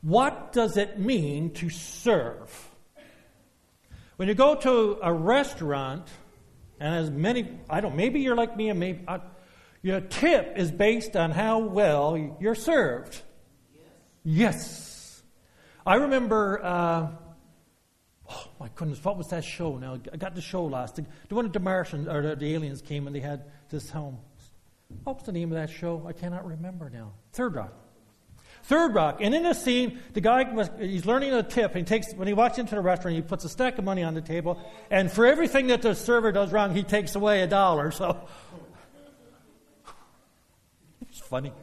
What does it mean to serve? When you go to a restaurant, and as many, maybe you're like me, and maybe your tip is based on how well you're served. Yes. I remember, oh my goodness, what was that show now? I got the show last. The one of the Martians, or the aliens came and they had this home. What was the name of that show? I cannot remember now. Third Rock. Third Rock. And in a scene, the guy, he's learning a tip. And when he walks into the restaurant, he puts a stack of money on the table. And for everything that the server does wrong, he takes away $1. So it's funny.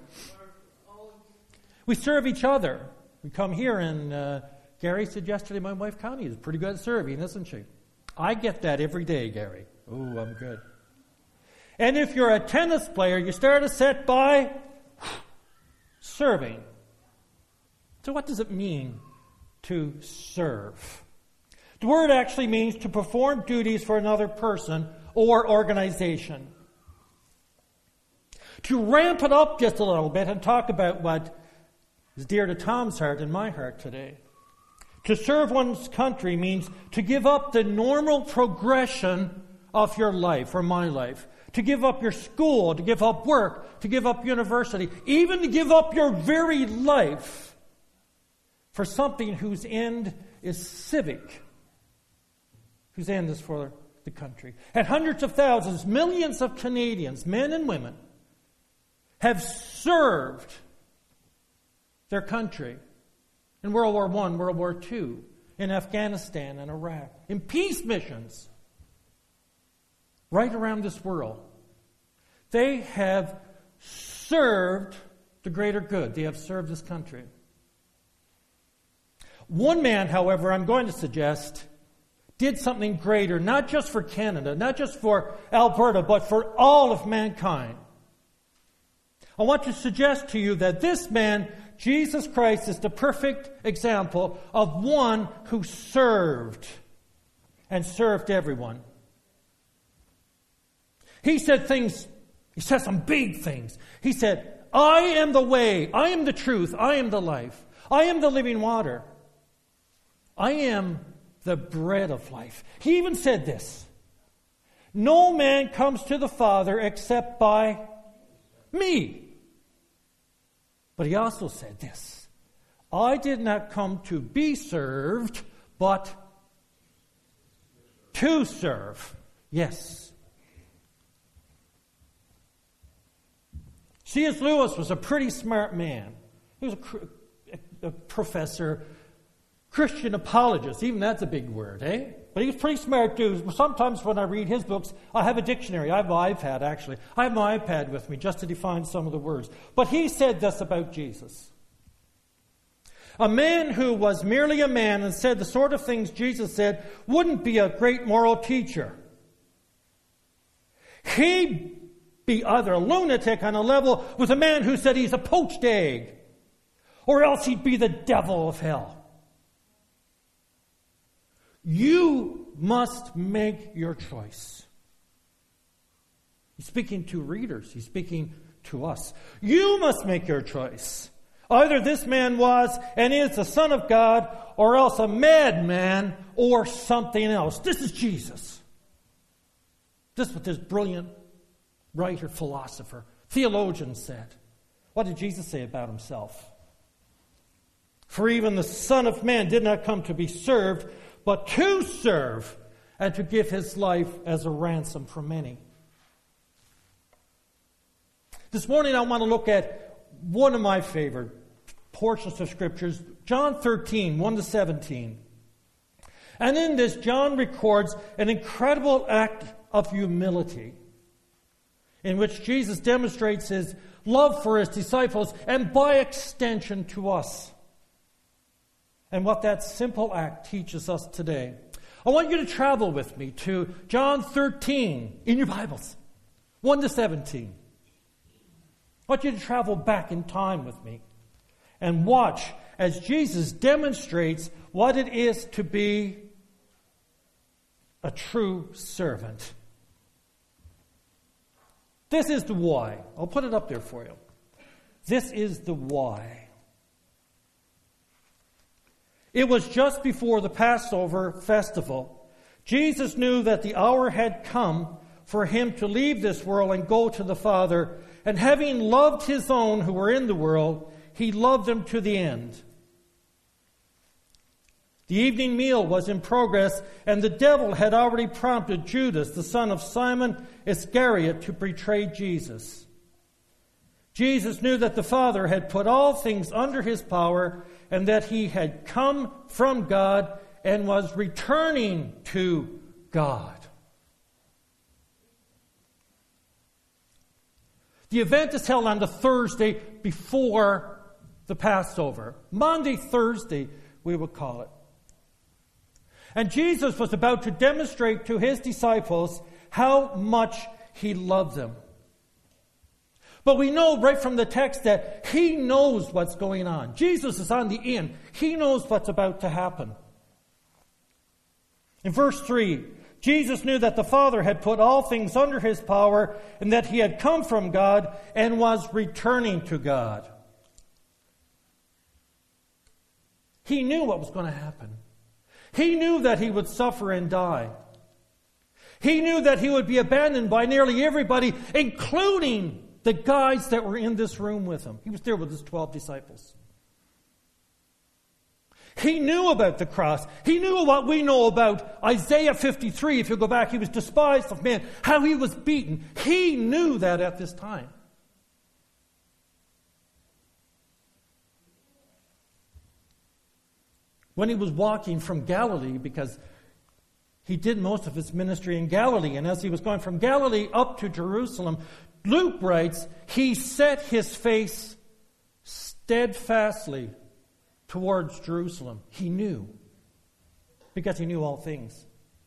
We serve each other. We come here, and Gary said yesterday, my wife Connie is pretty good at serving, isn't she? I get that every day, Gary. Oh, I'm good. And if you're a tennis player, you start a set by serving. So what does it mean to serve? The word actually means to perform duties for another person or organization. To ramp it up just a little bit and talk about what is dear to Tom's heart and my heart today. To serve one's country means to give up the normal progression of your life or my life. To give up your school, to give up work, to give up university, even to give up your very life for something whose end is civic, whose end is for the country. And hundreds of thousands, millions of Canadians, men and women, have served their country in World War I, World War II, in Afghanistan and Iraq, in peace missions right around this world. They have served the greater good. They have served this country. One man, however, I'm going to suggest, did something greater, not just for Canada, not just for Alberta, but for all of mankind. I want to suggest to you that this man, Jesus Christ, is the perfect example of one who served and served everyone. He said some big things. He said, I am the way, I am the truth, I am the life, I am the living water. I am the bread of life. He even said this, no man comes to the Father except by me. But he also said this, I did not come to be served, but to serve. Yes. C.S. Lewis was a pretty smart man. He was a professor, Christian apologist. Even that's a big word, eh? But he was pretty smart dude. Sometimes when I read his books, I have a dictionary. I have my iPad, actually. I have my iPad with me just to define some of the words. But he said this about Jesus. A man who was merely a man and said the sort of things Jesus said wouldn't be a great moral teacher. He'd be either a lunatic on a level with a man who said he's a poached egg, or else he'd be the devil of hell. You must make your choice. He's speaking to readers. He's speaking to us. You must make your choice. Either this man was and is the Son of God, or else a madman, or something else. This is Jesus. This is what this brilliant writer, philosopher, theologian said. What did Jesus say about himself? For even the Son of Man did not come to be served, but to serve and to give his life as a ransom for many. This morning I want to look at one of my favorite portions of Scriptures, John 13, 1-17. And in this, John records an incredible act of humility in which Jesus demonstrates his love for his disciples and by extension to us. And what that simple act teaches us today. I want you to travel with me to John 13 in your Bibles, 1-17. I want you to travel back in time with me and watch as Jesus demonstrates what it is to be a true servant. This is the why. I'll put it up there for you. This is the why. It was just before the Passover festival. Jesus knew that the hour had come for him to leave this world and go to the Father. And having loved his own who were in the world, he loved them to the end. The evening meal was in progress, and the devil had already prompted Judas, the son of Simon Iscariot, to betray Jesus. Jesus knew that the Father had put all things under his power, and that he had come from God and was returning to God. The event is held on the Thursday before the Passover. Maundy Thursday, we would call it. And Jesus was about to demonstrate to his disciples how much he loved them. But we know right from the text that he knows what's going on. Jesus is on the in. He knows what's about to happen. In verse 3, Jesus knew that the Father had put all things under his power and that he had come from God and was returning to God. He knew what was going to happen. He knew that he would suffer and die. He knew that he would be abandoned by nearly everybody, including the guys that were in this room with him. He was there with his 12 disciples. He knew about the cross. He knew what we know about Isaiah 53. If you go back, he was despised of men, how he was beaten. He knew that at this time. When he was walking from Galilee, because he did most of his ministry in Galilee, and as he was going from Galilee up to Jerusalem, Luke writes, he set his face steadfastly towards Jerusalem. He knew, because he knew all things.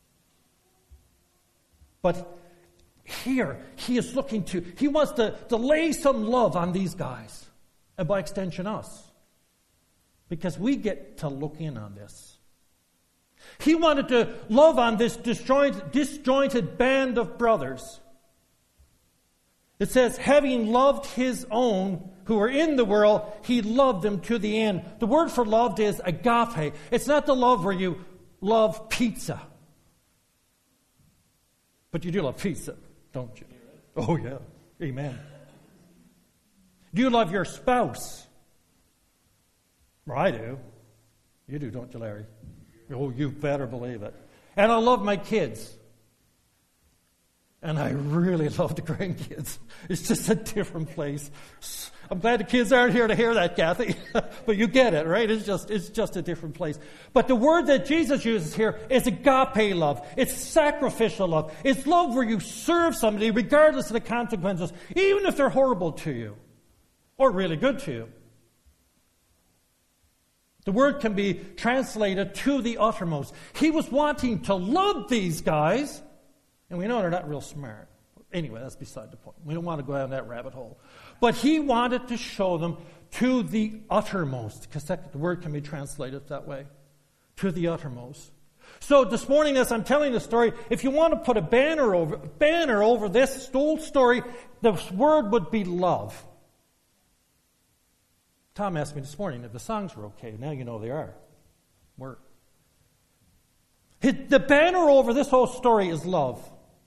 But here, he is looking to, he wants to lay some love on these guys, and by extension us, because we get to look in on this. He wanted to love on this disjointed band of brothers. It says, having loved his own who were in the world, he loved them to the end. The word for loved is agape. It's not the love where you love pizza. But you do love pizza, don't you? Oh, yeah. Amen. Do you love your spouse? Well, I do. You do, don't you, Larry? Oh, you better believe it. And I love my kids. And I really love the grandkids. It's just a different place. I'm glad the kids aren't here to hear that, Kathy. But you get it, right? It's just a different place. But the word that Jesus uses here is agape love. It's sacrificial love. It's love where you serve somebody regardless of the consequences, even if they're horrible to you or really good to you. The word can be translated to the uttermost. He was wanting to love these guys, and we know they're not real smart. Anyway, that's beside the point. We don't want to go down that rabbit hole. But he wanted to show them to the uttermost, because the word can be translated that way, to the uttermost. So this morning, as I'm telling the story, if you want to put a banner over this whole story, the word would be love. Tom asked me this morning if the songs were okay. Now you know they are. The banner over this whole story is love.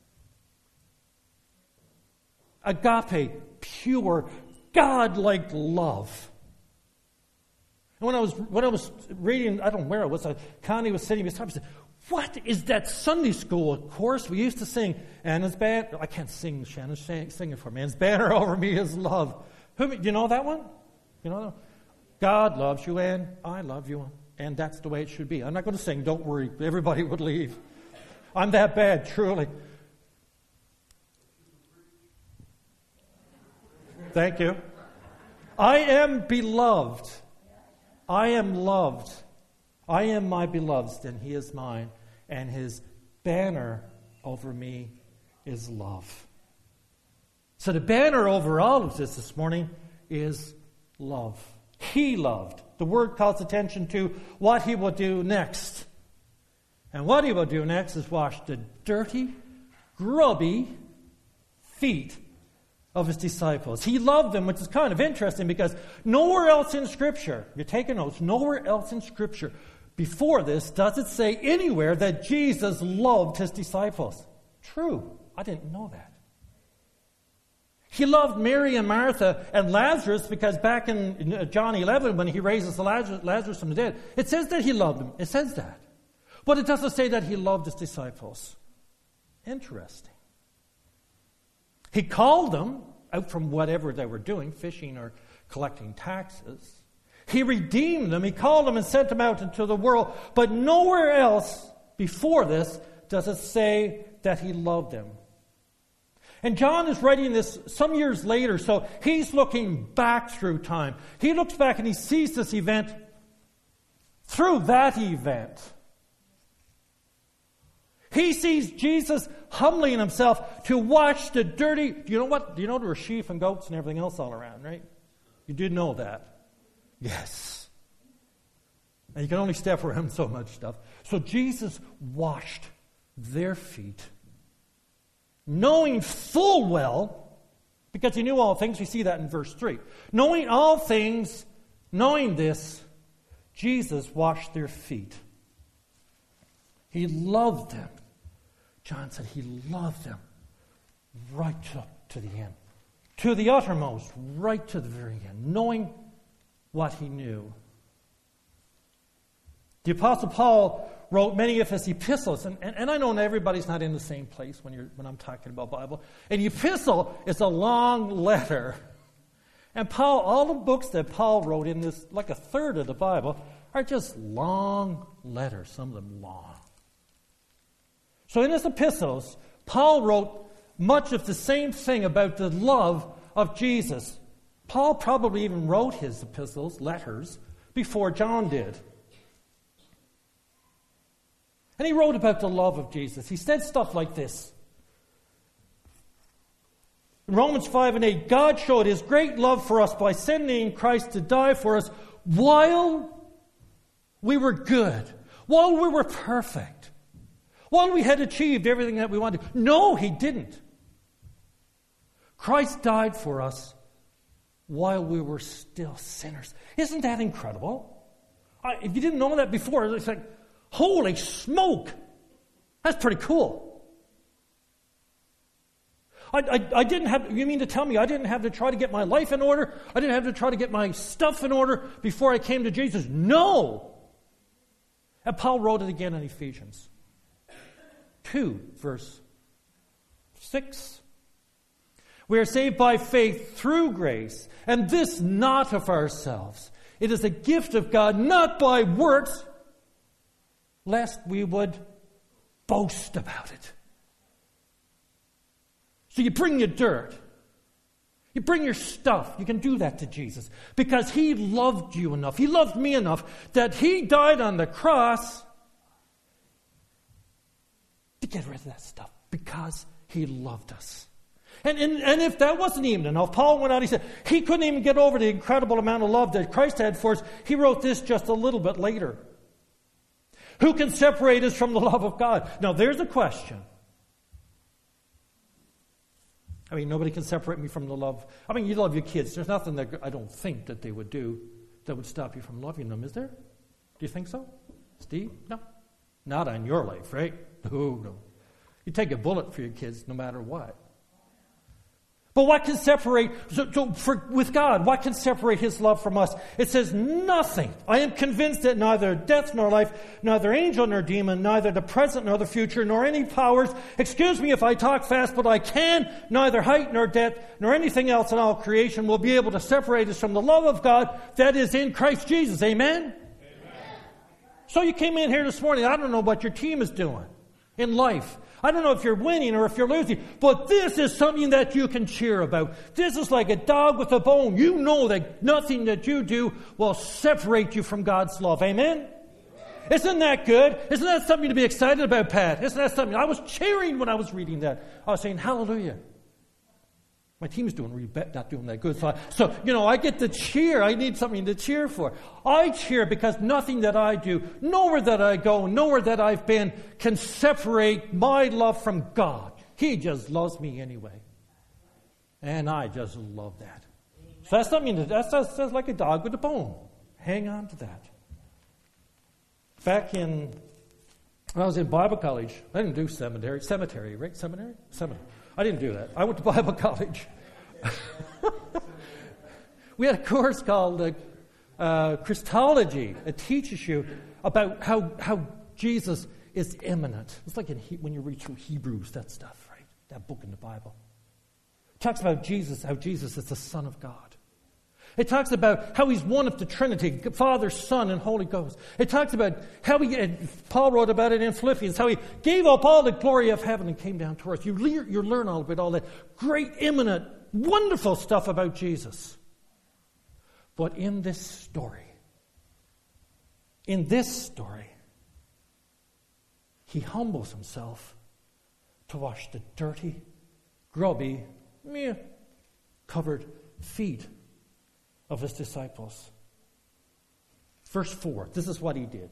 Agape, pure, God-like love. And when I was reading, I don't know where it was, Connie was sitting beside me and said, what is that Sunday school course we used to sing? Anna's banner, I can't sing, Shannon, sing it for me. Anna's banner over me is love. Do you know that one? You know, God loves you and I love you, and that's the way it should be. I'm not going to sing, don't worry, everybody would leave. I'm that bad, truly. Thank you. I am beloved. I am loved. I am my beloved's, and he is mine, and his banner over me is love. So the banner over all of this morning is love. He loved. The word calls attention to what he will do next. And what he will do next is wash the dirty, grubby feet of his disciples. He loved them, which is kind of interesting because nowhere else in Scripture, you're taking notes, nowhere else in Scripture before this, does it say anywhere that Jesus loved his disciples? True. I didn't know that. He loved Mary and Martha and Lazarus because back in John 11, when he raises Lazarus from the dead, it says that he loved them. It says that. But it doesn't say that he loved his disciples. Interesting. He called them out from whatever they were doing, fishing or collecting taxes. He redeemed them. He called them and sent them out into the world. But nowhere else before this does it say that he loved them. And John is writing this some years later, so he's looking back through time. He looks back and he sees this event through that event. He sees Jesus humbling himself to wash the dirty... Do you know what? Do you know there were sheep and goats and everything else all around, right? You did know that. Yes. And you can only step around so much stuff. So Jesus washed their feet, knowing full well, because he knew all things, we see that in verse 3. Knowing all things, knowing this, Jesus washed their feet. He loved them. John said he loved them right up to the end. To the uttermost, right to the very end, knowing what he knew. The Apostle Paul wrote many of his epistles, and I know everybody's not in the same place when I'm talking about Bible. An epistle is a long letter. And Paul, all the books that Paul wrote in this, like a third of the Bible, are just long letters, some of them long. So in his epistles, Paul wrote much of the same thing about the love of Jesus. Paul probably even wrote his epistles, letters, before John did. And he wrote about the love of Jesus. He said stuff like this. In Romans 5 and 8, God showed his great love for us by sending Christ to die for us while we were good, while we were perfect, while we had achieved everything that we wanted. No, he didn't. Christ died for us while we were still sinners. Isn't that incredible? If you didn't know that before, it's like, holy smoke! That's pretty cool. I didn't have, you mean to tell me I didn't have to try to get my life in order? I didn't have to try to get my stuff in order before I came to Jesus? No! And Paul wrote it again in Ephesians 2, verse 6. We are saved by faith through grace, and this not of ourselves. It is a gift of God, not by works, lest we would boast about it. So you bring your dirt. You bring your stuff. You can do that to Jesus. Because he loved you enough. He loved me enough that he died on the cross to get rid of that stuff. Because he loved us. And if that wasn't even enough, Paul went on, he said, he couldn't even get over the incredible amount of love that Christ had for us. He wrote this just a little bit later. Who can separate us from the love of God? Now, there's a question. I mean, nobody can separate me from the love. I mean, you love your kids. There's nothing that I don't think that they would do that would stop you from loving them, is there? Do you think so? Steve? No. Not on your life, right? No. You take a bullet for your kids no matter what. But what can separate, with God, what can separate his love from us? It says nothing. I am convinced that neither death nor life, neither angel nor demon, neither the present nor the future, nor any powers, excuse me if I talk fast, but I can, neither height nor depth, nor anything else in all creation will be able to separate us from the love of God that is in Christ Jesus. Amen? Amen. So you came in here this morning, I don't know what your team is doing in life. I don't know if you're winning or if you're losing, but this is something that you can cheer about. This is like a dog with a bone. You know that nothing that you do will separate you from God's love. Amen? Isn't that good? Isn't that something to be excited about, Pat? Isn't that something? I was cheering when I was reading that. I was saying, hallelujah. My team's not doing that good. So, I get to cheer. I need something to cheer for. I cheer because nothing that I do, nowhere that I go, nowhere that I've been, can separate my love from God. He just loves me anyway. And I just love that. So that's something that's like a dog with a bone. Hang on to that. Back when I was in Bible college, I didn't do cemetery, right? Seminary? I didn't do that. I went to Bible college. We had a course called Christology. It teaches you about how Jesus is immanent. It's like when you read through Hebrews, that stuff, right? That book in the Bible. It talks about Jesus, how Jesus is the Son of God. It talks about how he's one of the Trinity, Father, Son, and Holy Ghost. It talks about how Paul wrote about it in Philippians, how he gave up all the glory of heaven and came down to earth. You learn all about all that great, imminent, wonderful stuff about Jesus. But in this story, he humbles himself to wash the dirty, grubby, covered feet of his disciples. Verse 4, this is what he did.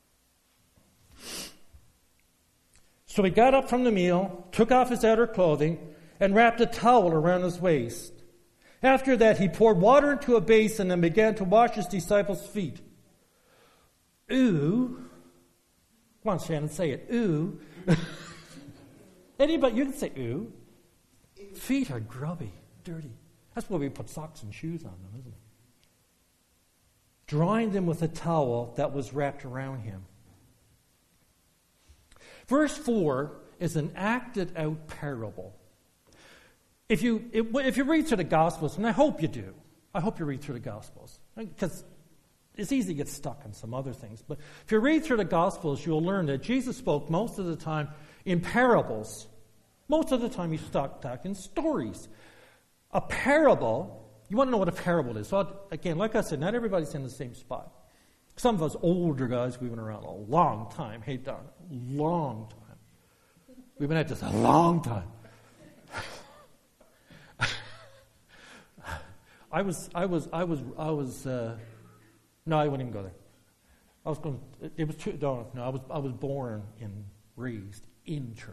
So he got up from the meal, took off his outer clothing, and wrapped a towel around his waist. After that, he poured water into a basin and began to wash his disciples' feet. Ooh. Come on, Shannon, say it. Ooh. Anybody, you can say ooh. Feet are grubby, dirty. That's why we put socks and shoes on them, isn't it? Drying them with a towel that was wrapped around him. Verse 4 is an acted out parable. If you read through the Gospels, and I hope you do, I hope you read through the Gospels, because it's easy to get stuck on some other things. But if you read through the Gospels, you'll learn that Jesus spoke most of the time in parables. Most of the time he talked in stories. A parable, you want to know what a parable is. So again, like I said, not everybody's in the same spot. Some of us older guys, we've been around a long time. Hey, Don, long time. We've been at this a long time. I wouldn't even go there. I was born and raised in church.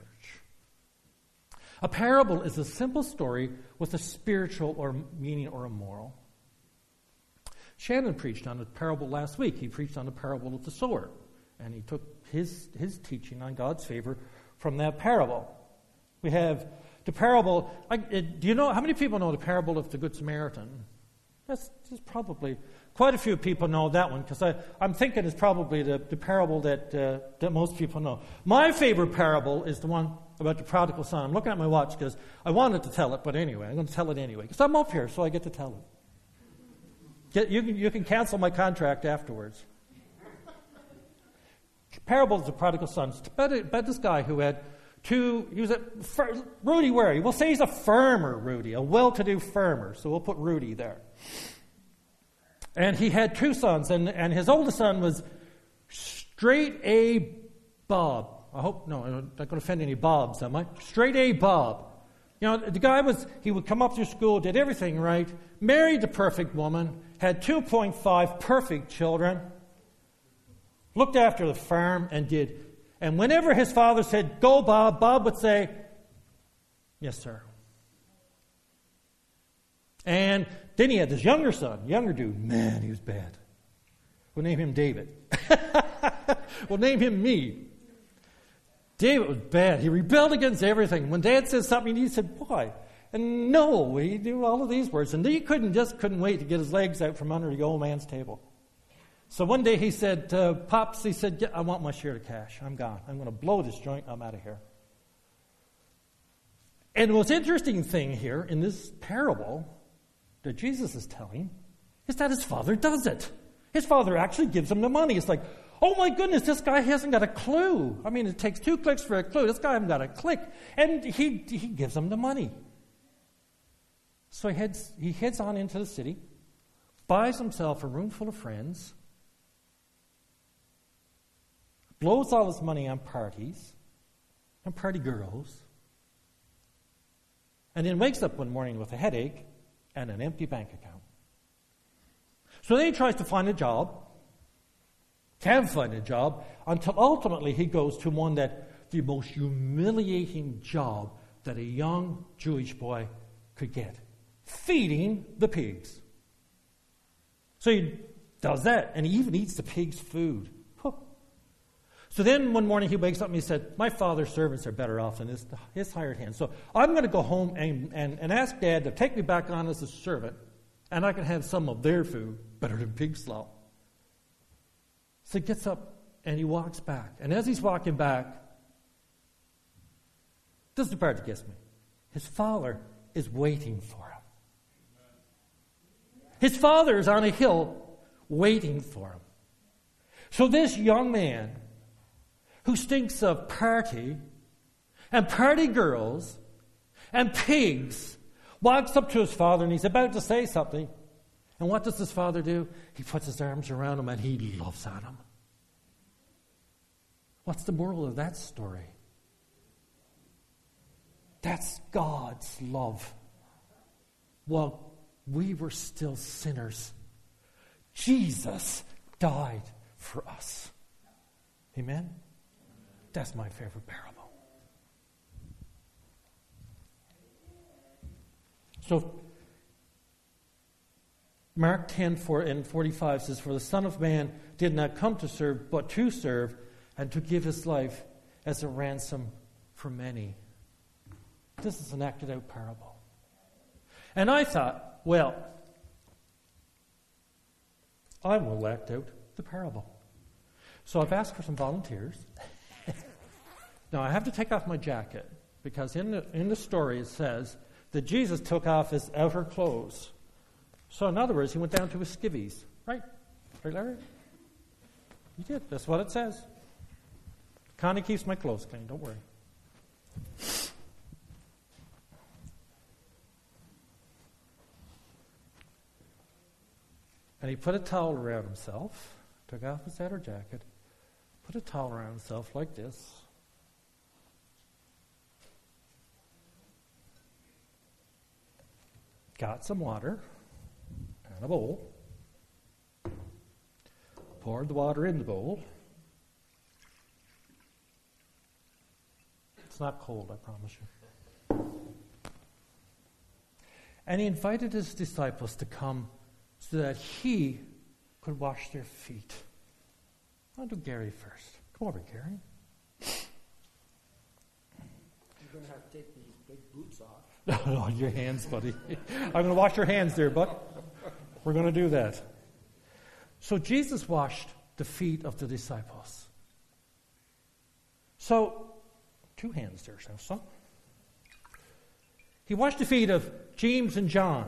A parable is a simple story with a spiritual or meaning or a moral. Shannon preached on a parable last week. He preached on the parable of the sower, and he took his teaching on God's favor from that parable. We have the parable. Do you know how many people know the parable of the Good Samaritan? That's probably quite a few people know that one, because I'm thinking it's probably the parable that most people know. My favorite parable is the one about the prodigal son. I'm looking at my watch because I wanted to tell it, but anyway, I'm going to tell it anyway because I'm up here, so I get to tell it. You can cancel my contract afterwards. Parable of the prodigal son. It's about this guy who had Rudy Wary. We'll say he's a farmer, Rudy, a well-to-do farmer, so we'll put Rudy there. And he had two sons, and his oldest son was straight A Bob. I'm not going to offend any Bobs, am I? Straight A Bob. You know, the guy he would come up through school, did everything right, married the perfect woman, had 2.5 perfect children, looked after the farm, and whenever his father said, "Go, Bob," Bob would say, "Yes, sir." And then he had this younger dude. Man, he was bad. We'll name him David. We'll name him me. David was bad. He rebelled against everything. When Dad said something, he said, "Why?" And no, he knew all of these words. And he couldn't wait to get his legs out from under the old man's table. So one day he said, "Pops," he said, "I want my share of cash. I'm gone. I'm going to blow this joint. I'm out of here." And the most interesting thing here in this parable that Jesus is telling is that his father does it. His father actually gives him the money. It's like, oh my goodness, this guy hasn't got a clue. I mean, it takes 2 clicks for a clue. This guy hasn't got a click. And he gives him the money. So he heads on into the city, buys himself a room full of friends, blows all his money on parties and party girls, and then wakes up one morning with a headache and an empty bank account. So then he tries to find a job, can't find a job, until ultimately he goes to the most humiliating job that a young Jewish boy could get: feeding the pigs. So he does that, and he even eats the pigs' food. So then one morning he wakes up and he said, my father's servants are better off than his hired hands. So I'm going to go home and ask Dad to take me back on as a servant, and I can have some of their food better than pig slop. So he gets up and he walks back. And as he's walking back, this is the part that gets me. His father is waiting for him. His father is on a hill waiting for him. So this young man who stinks of party and party girls and pigs walks up to his father and he's about to say something. And what does his father do? He puts his arms around him and he loves on him. What's the moral of that story? That's God's love. While we were still sinners, Jesus died for us. Amen? That's my favorite parable. So, Mark 10:45 says, for the Son of Man did not come to serve, but to serve, and to give his life as a ransom for many. This is an acted out parable. And I thought, well, I will act out the parable. So I've asked for some volunteers. Now I have to take off my jacket because in the story it says that Jesus took off his outer clothes. So in other words, he went down to his skivvies. Right? Right, Larry? He did. That's what it says. Connie keeps my clothes clean. Don't worry. And he put a towel around himself, took off his outer jacket, put a towel around himself like this. Got some water and a bowl. Poured the water in the bowl. It's not cold, I promise you. And he invited his disciples to come so that he could wash their feet. I'll do Gary first. Come over, Gary. You're going to have to take these big boots off. No, your hands, buddy. I'm going to wash your hands there, bud. We're going to do that. So Jesus washed the feet of the disciples. So, two hands there, son. He washed the feet of James and John.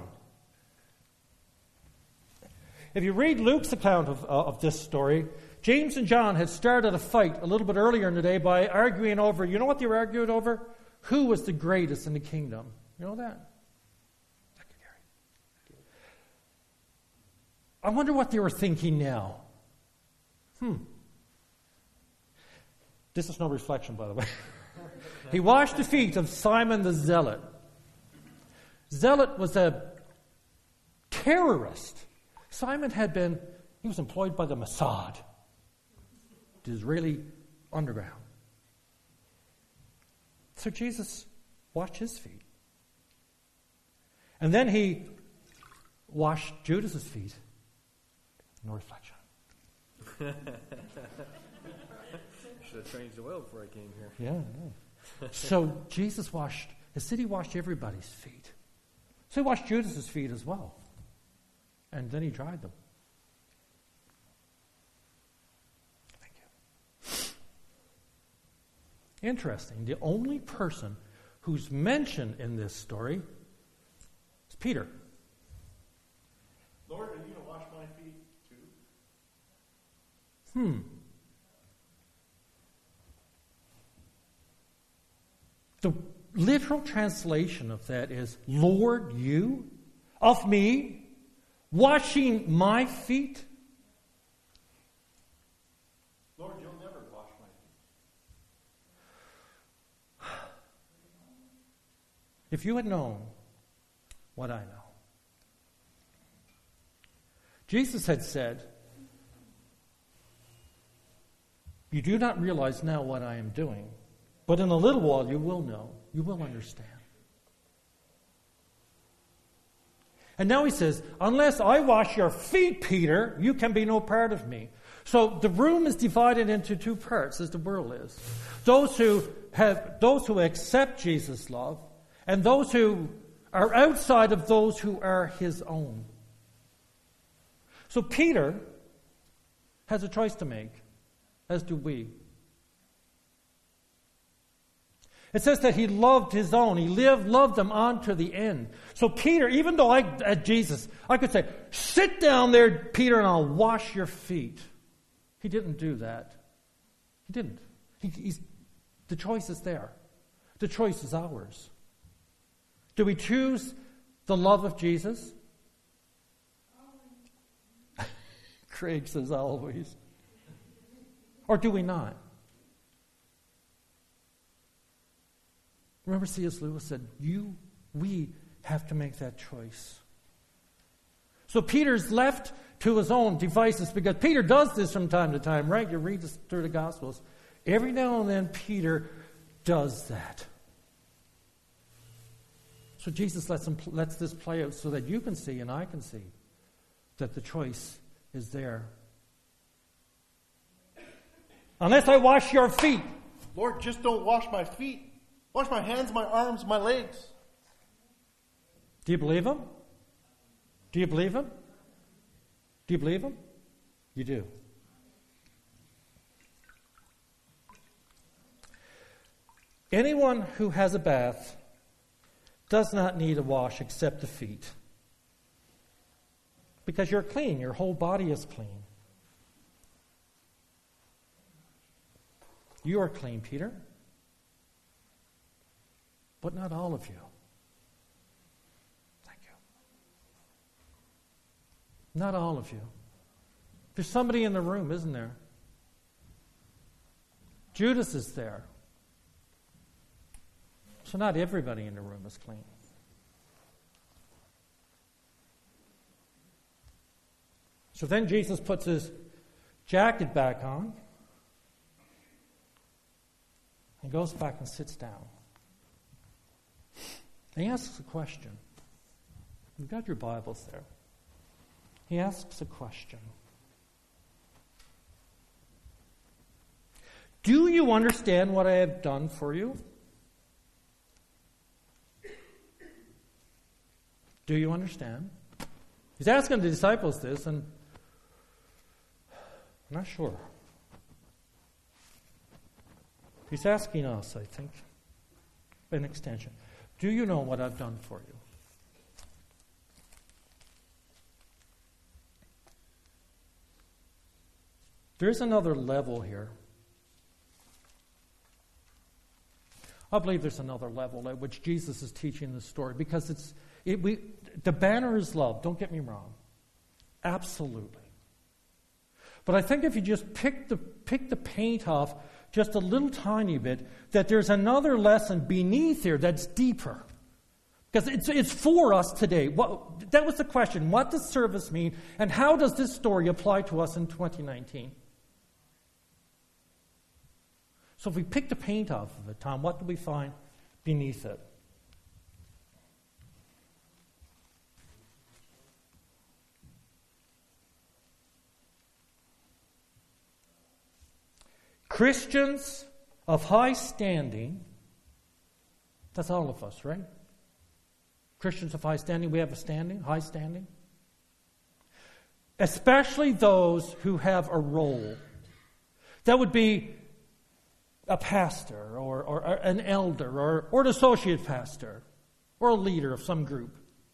If you read Luke's account of this story, James and John had started a fight a little bit earlier in the day by arguing over, you know what they were arguing over? Who was the greatest in the kingdom? You know that? Thank you, Gary. I wonder what they were thinking now. This is no reflection, by the way. He washed the feet of Simon the Zealot. Zealot was a terrorist. Simon he was employed by the Mossad, the Israeli underground. So Jesus washed his feet. And then he washed Judas's feet. No reflection. Should have changed the oil before I came here. Yeah. So Jesus washed everybody's feet. So he washed Judas's feet as well. And then he dried them. Thank you. Interesting. The only person who's mentioned in this story is Peter. Lord, are you going to wash my feet too? The literal translation of that is, Lord, you, of me, washing my feet? Lord, you'll never wash my feet. If you had known what I know. Jesus had said, you do not realize now what I am doing, but in a little while you will know, you will understand. And now he says, unless I wash your feet, Peter, you can be no part of me. So the room is divided into two parts, as the world is. Those who accept Jesus' love, and those who are outside of those who are his own. So Peter has a choice to make, as do we. It says that he loved his own. He loved them on to the end. So Peter, even though at Jesus, I could say, sit down there, Peter, and I'll wash your feet. He didn't do that. He didn't. The choice is there. The choice is ours. Do we choose the love of Jesus? Craig says always. Or do we not? Remember C.S. Lewis said, we have to make that choice. So Peter's left to his own devices, because Peter does this from time to time, right? You read this through the Gospels. Every now and then Peter does that. So Jesus lets this play out so that you can see and I can see that the choice is there. Unless I wash your feet. Lord, just don't wash my feet. Wash my hands, my arms, my legs. Do you believe him? Do you believe him? Do you believe him? You do. Anyone who has a bath does not need a wash except the feet. Because you're clean. Your whole body is clean. You are clean, Peter. But not all of you. Thank you. Not all of you. There's somebody in the room, isn't there? Judas is there. So not everybody in the room is clean. So then Jesus puts his jacket back on and goes back and sits down. And he asks a question. You've got your Bibles there. He asks a question. Do you understand what I have done for you? Do you understand? He's asking the disciples this, and I'm not sure. He's asking us, I think, an extension. Do you know what I've done for you? There's another level here. I believe there's another level at which Jesus is teaching this story, because the banner is love, don't get me wrong. Absolutely. But I think if you just pick the paint off just a little tiny bit, that there's another lesson beneath here that's deeper. Because it's for us today. That was the question. What does service mean? And how does this story apply to us in 2019? So if we pick the paint off of it, Tom, what do we find beneath it? Christians of high standing, that's all of us, right? Christians of high standing, we have a standing, high standing. Especially those who have a role. That would be a pastor or an elder or an associate pastor or a leader of some group.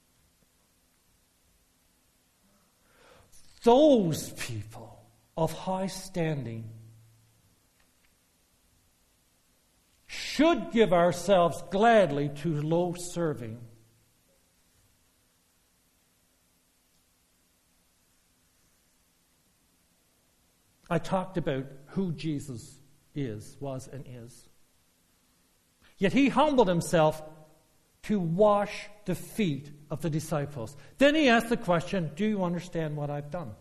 Those people of high standing should give ourselves gladly to low serving. I talked about who Jesus was and is. Yet he humbled himself to wash the feet of the disciples. Then he asked the question, do you understand what I've done?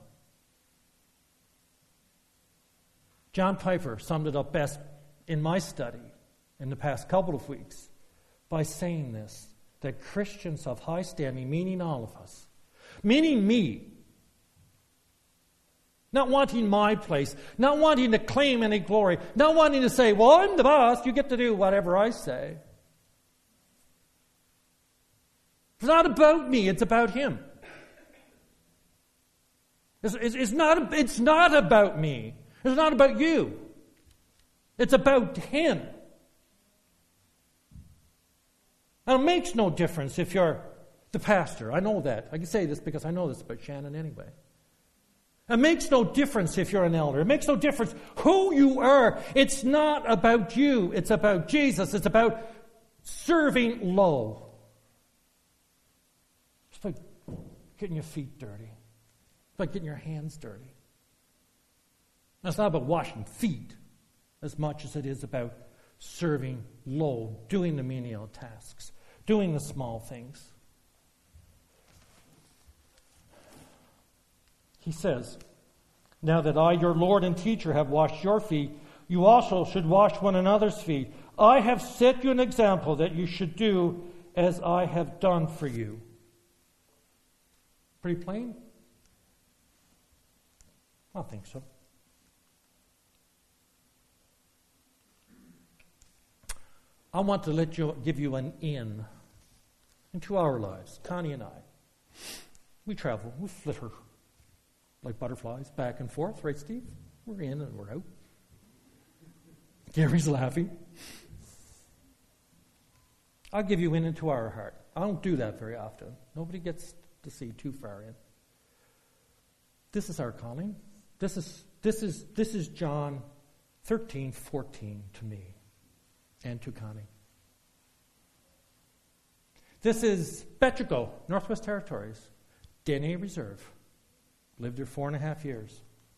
John Piper summed it up best in my study in the past couple of weeks by saying this, that Christians of high standing, meaning all of us, meaning me. Not wanting my place, not wanting to claim any glory, not wanting to say, well, I'm the boss, you get to do whatever I say. It's not about me, it's about him. It's not about me. It's not about you. It's about him. And it makes no difference if you're the pastor. I know that. I can say this because I know this about Shannon anyway. It makes no difference if you're an elder. It makes no difference who you are. It's not about you. It's about Jesus. It's about serving low. It's like getting your feet dirty. It's like getting your hands dirty. And it's not about washing feet as much as it is about serving low, doing the menial tasks, doing the small things. He says, now that I, your Lord and teacher, have washed your feet, you also should wash one another's feet. I have set you an example that you should do as I have done for you. Pretty plain? I don't think so. I want to give you an in into our lives, Connie and I. We travel, we flitter like butterflies back and forth, right, Steve? We're in and we're out. Gary's laughing. I'll give you in into our heart. I don't do that very often. Nobody gets to see too far in. This is our calling. This is John 13:14 to me and to Connie. This is Betchico, Northwest Territories, Dene Reserve. Lived there 4.5 years.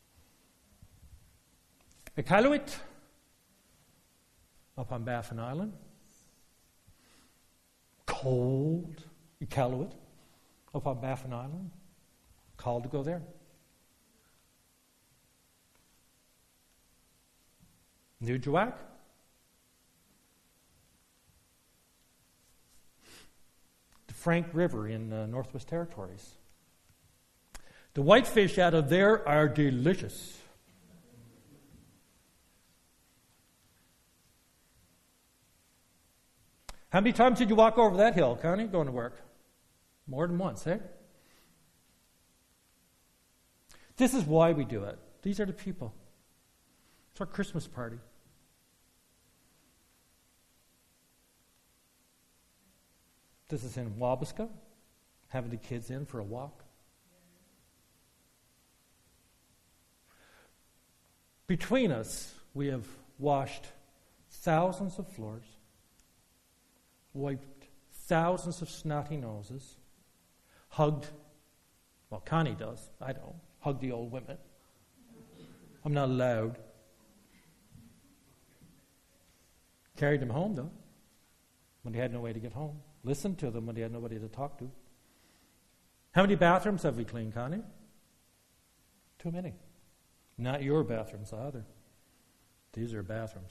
Iqaluit, up on Baffin Island. Cold Iqaluit, up on Baffin Island. Called to go there. Nuujawak. The Frank River in Northwest Territories. The whitefish out of there are delicious. How many times did you walk over that hill, Connie, going to work? More than once, eh? This is why we do it. These are the people. It's our Christmas party. This is in Wabasca, having the kids in for a walk. Between us, we have washed thousands of floors, wiped thousands of snotty noses, hugged, well, Connie does, I don't, hug the old women. I'm not allowed. Carried them home, though, when they had no way to get home. Listened to them when they had nobody to talk to. How many bathrooms have we cleaned, Connie? Too many. Not your bathrooms either. These are bathrooms.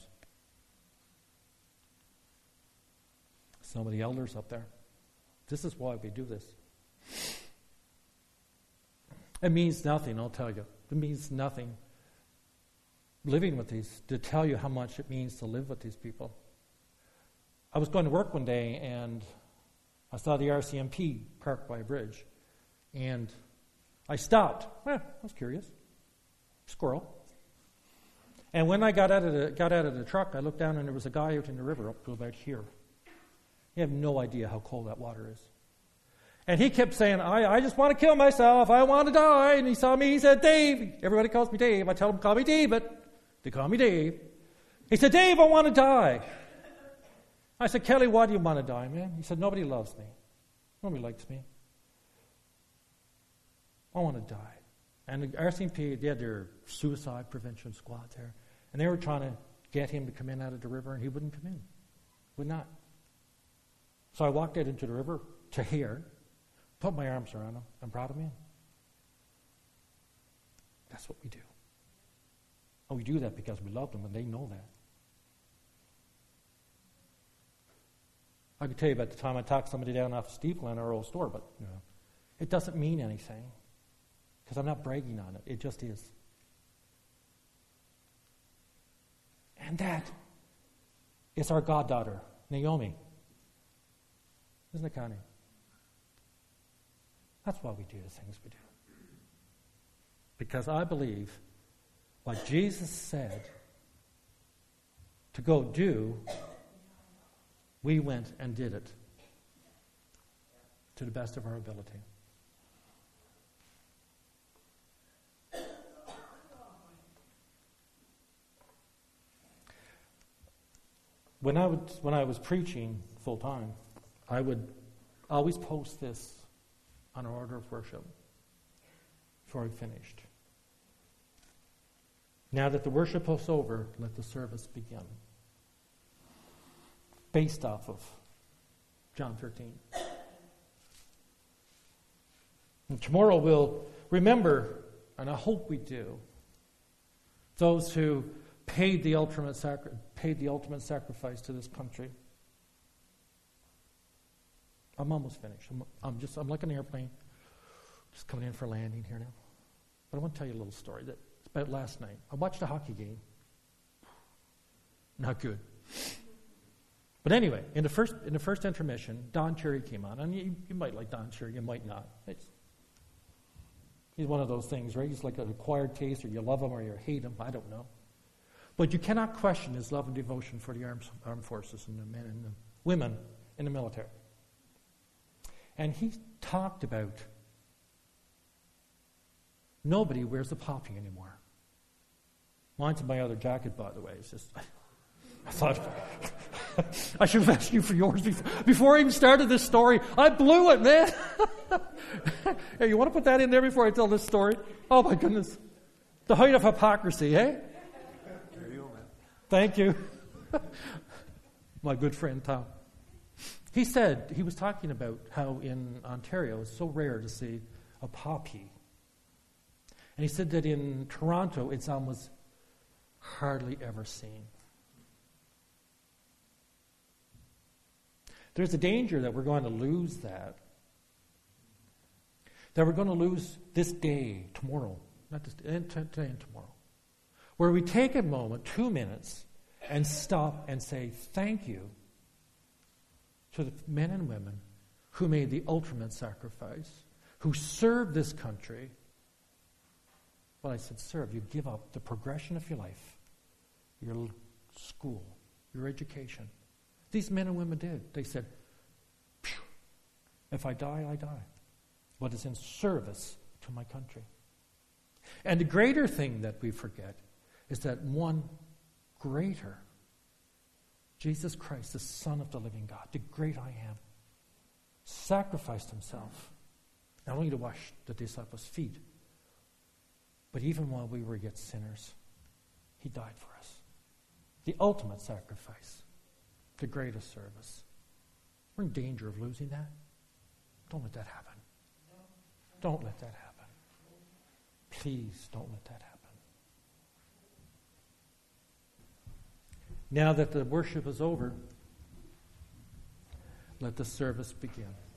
Some of the elders up there. This is why we do this. It means nothing, I'll tell you. It means nothing living with these, to tell you how much it means to live with these people. I was going to work one day and I saw the RCMP parked by a bridge. And I stopped. I was curious. Squirrel. And when I got out of the truck, I looked down and there was a guy out in the river up to about here. You have no idea how cold that water is. And he kept saying, I just want to kill myself. I want to die. And he saw me. He said, Dave. Everybody calls me Dave. I tell them, call me David. They call me Dave. He said, Dave, I want to die. I said, Kelly, why do you want to die, man? He said, nobody loves me. Nobody likes me. I want to die. And the RCMP, they had their suicide prevention squad there. And they were trying to get him to come in out of the river, and he wouldn't come in. Would not. So I walked out into the river to here, put my arms around him, and brought him in. That's what we do. And we do that because we love them, and they know that. I could tell you about the time I talked somebody down off Steeple in our old store, but, you know, It doesn't mean anything, because I'm not bragging on it. It just is. And that is our goddaughter, Naomi. Isn't it, Connie? That's why we do the things we do. Because I believe what Jesus said to go do, we went and did it to the best of our ability. When I was preaching full time, I would always post this on our order of worship before I finished. Now that the worship is over, let the service begin. Based off of John 13. And tomorrow we'll remember, and I hope we do, those who paid the ultimate sacrifice to this country. I'm almost finished. I'm like an airplane, just coming in for landing here now. But I want to tell you a little story that's about last night. I watched a hockey game. Not good. But anyway, in the first intermission, Don Cherry came on, and you might like Don Cherry, you might not. He's one of those things, right? He's like an acquired taste, or you love him or you hate him. I don't know. But you cannot question his love and devotion for the armed forces and the men and the women in the military. And he talked about nobody wears a poppy anymore. Mine's in my other jacket, by the way. It's just, I thought I should have asked you for yours before I even started this story. I blew it, man. Hey, you want to put that in there before I tell this story? Oh, my goodness. The height of hypocrisy, eh? There you go, man. Thank you. My good friend Tom. He said, he was talking about how in Ontario it's so rare to see a poppy. And he said that in Toronto it's almost hardly ever seen. There's a danger that we're going to lose that. That we're going to lose this day, tomorrow, not this day, today and tomorrow. Where we take a moment, 2 minutes, and stop and say thank you to the men and women who made the ultimate sacrifice, who served this country. Well, I said serve. You give up the progression of your life, your school, your education. These men and women did. They said, if I die, I die. What is in service to my country. And the greater thing that we forget is that one greater, Jesus Christ, the Son of the living God, the great I am, sacrificed himself, not only to wash the disciples' feet, but even while we were yet sinners, he died for us. The ultimate sacrifice, the greatest service. We're in danger of losing that. Don't let that happen. Don't let that happen. Please don't let that happen. Now that the worship is over, let the service begin.